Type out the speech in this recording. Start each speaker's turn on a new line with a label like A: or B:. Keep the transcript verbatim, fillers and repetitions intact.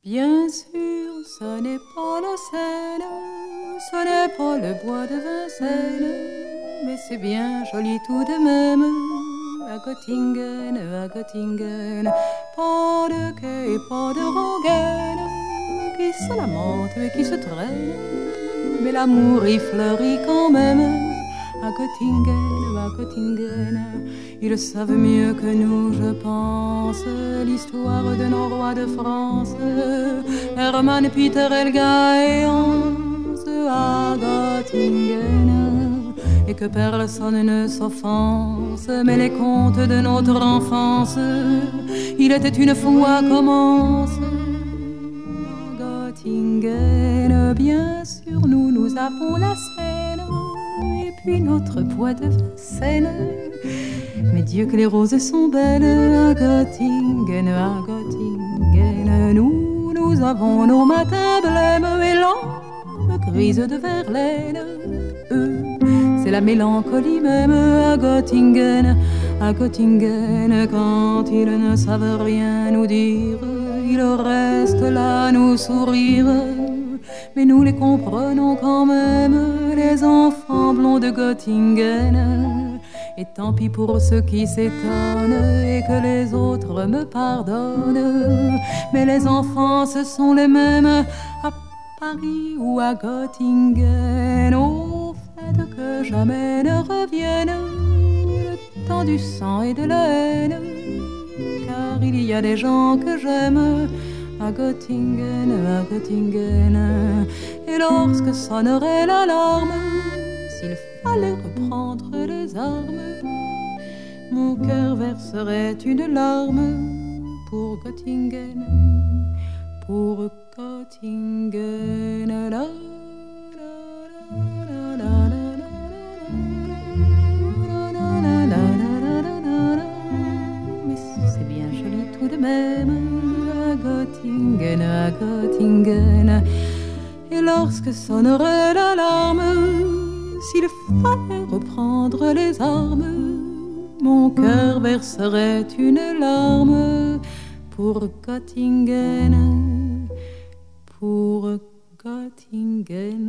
A: Bien sûr, ce n'est pas la Seine, ce n'est pas le bois de Vincennes, mais c'est bien joli tout de même. À Göttingen, à Göttingen, pas de quai et pas de rengaine qui se lamentent et qui se traînent, mais l'amour y fleurit quand même. À Göttingen, à Göttingen, ils savent mieux que nous, je pense, l'histoire de nos rois de France, Hermann, Peter, Helga et Hans. À Göttingen, et que personne ne s'offense, mais les contes de notre enfance, il était une fois commence. À Göttingen, bien sûr, nous, nous avons la Seine, et puis notre bois de Vincennes. Mais Dieu que les roses sont belles à Göttingen, à Göttingen. Nous, nous avons nos matins blêmes et lampes grises de Verlaine. Eux, c'est la mélancolie même à Göttingen, à Göttingen. Quand ils ne savent rien nous dire, ils restent là à nous sourire. Mais nous les comprenons quand même, les enfants blonds de Göttingen. Et tant pis pour ceux qui s'étonnent et que les autres me pardonnent. Mais les enfants, ce sont les mêmes à Paris ou à Göttingen. Au fait que jamais ne revienne le temps du sang et de la haine. Car il y a des gens que j'aime à Göttingen, à Göttingen. Et lorsque sonnerait l'alarme, s'il fallait reprendre les armes, mon cœur verserait une larme pour Göttingen, pour Göttingen. La, la, la, la, la. Mais c'est bien joli tout de même à Göttingen, à Göttingen. Et lorsque sonnerait l'alarme, s'il fallait reprendre les armes, mon cœur verserait une larme pour Göttingen, pour Göttingen.